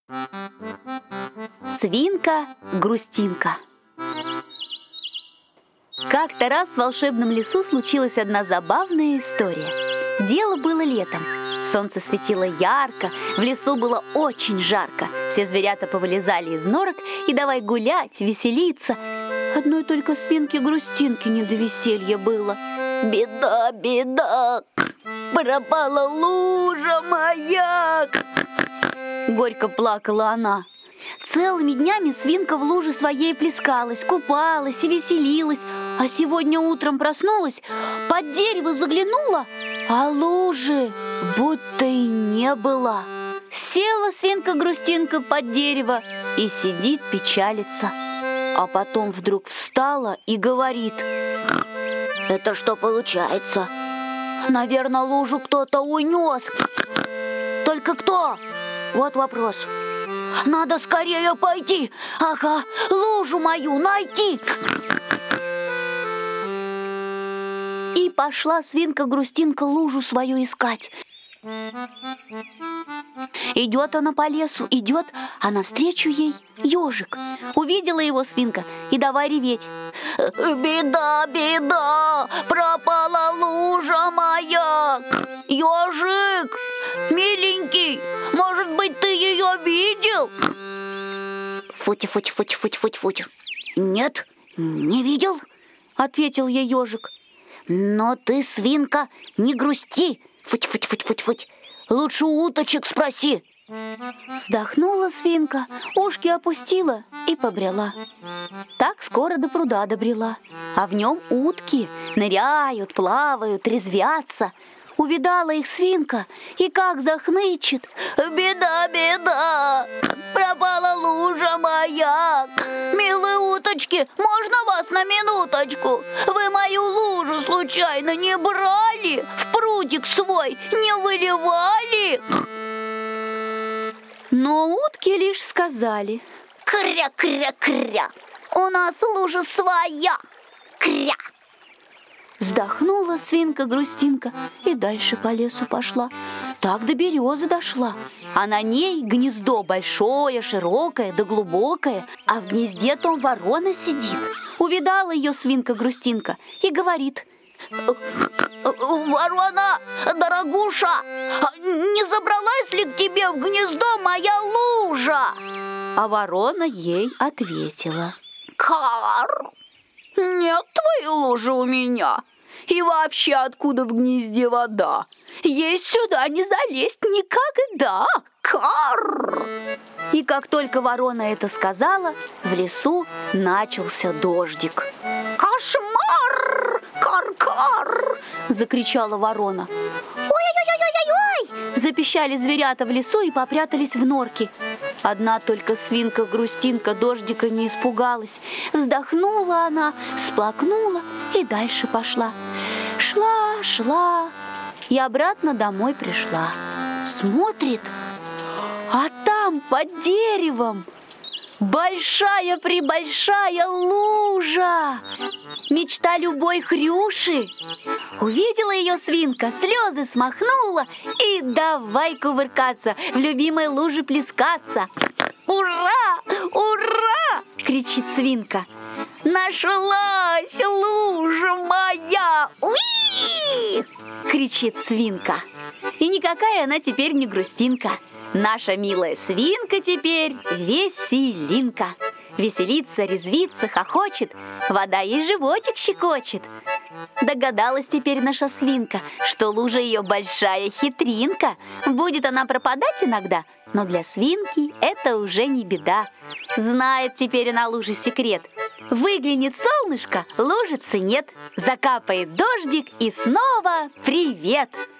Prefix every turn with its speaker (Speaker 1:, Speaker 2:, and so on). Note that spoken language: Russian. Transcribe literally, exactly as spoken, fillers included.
Speaker 1: Свинка-грустинка. Как-то раз в волшебном лесу случилась одна забавная история. Дело было летом. Солнце светило ярко, в лесу было очень жарко. Все зверята повылезали из норок и давай гулять, веселиться. Одной только свинке-грустинке не до веселья было. «Беда, беда, пропала лужа моя!» Горько плакала она. Целыми днями свинка в луже своей плескалась, купалась и веселилась. А сегодня утром проснулась, под дерево заглянула, а лужи будто и не было. Села свинка-грустинка под дерево и сидит, печалится. А потом вдруг встала и говорит: «Это что получается? Наверное, лужу кто-то унес. Только кто? Вот вопрос. Надо скорее пойти, ага, лужу мою найти!» И пошла свинка-грустинка лужу свою искать. Идет она по лесу, идет, а навстречу ей ежик. Увидела его свинка и давай реветь: «Беда, беда, пропала лужа моя! Ежик, миленький, может быть, ты ее видел?» «Фути-фути-фути-фути-фути-фути. Нет, не видел», — ответил ей ежик. «Но ты, свинка, не грусти, футь-футь-футь-футь-футь, лучше у уточек спроси». Вздохнула свинка, ушки опустила и побрела. Так скоро до пруда добрела, а в нем утки ныряют, плавают, резвятся. Увидала их свинка и как захнычет: «Беда, беда, пропала лужа моя! Милые уточки, можно вас на минуточку? Вы мою лужу случайно не брали? В прудик свой не выливали?» Но утки лишь сказали: «Кря-кря-кря, у нас лужа своя! Кря!» Вздохнула свинка-грустинка и дальше по лесу пошла. Так до березы дошла, а на ней гнездо большое, широкое да глубокое, а в гнезде том ворона сидит. Увидала ее свинка-грустинка и говорит: «Ворона, дорогуша, не забралась ли к тебе в гнездо моя лужа?» А ворона ей ответила: «Кар! Нет твоей лужи у меня. И вообще, откуда в гнезде вода? Есть сюда не залезть никогда. Кар!» И как только ворона это сказала, в лесу начался дождик. «Кошмар! Кар-кар!» — закричала ворона. «Ой-ой-ой-ой-ой-ой!» — запищали зверята в лесу и попрятались в норки. Одна только свинка-грустинка дождика не испугалась. Вздохнула она, всплакнула и дальше пошла. Шла, шла и обратно домой пришла. Смотрит, а там под деревом большая-пребольшая лужа. Мечта любой хрюши. Увидела ее свинка, слезы смахнула и давай кувыркаться, в любимой луже плескаться. «Ура! Ура!» — кричит свинка. «Нашлась лужа моя! Уи!» — кричит свинка. И никакая она теперь не грустинка. Наша милая свинка теперь веселинка. Веселится, резвится, хохочет, вода ей животик щекочет. Догадалась теперь наша свинка, что лужа ее большая хитринка. Будет она пропадать иногда, но для свинки это уже не беда. Знает теперь она лужи секрет. Выглянет солнышко, лужицы нет. Закапает дождик и снова привет!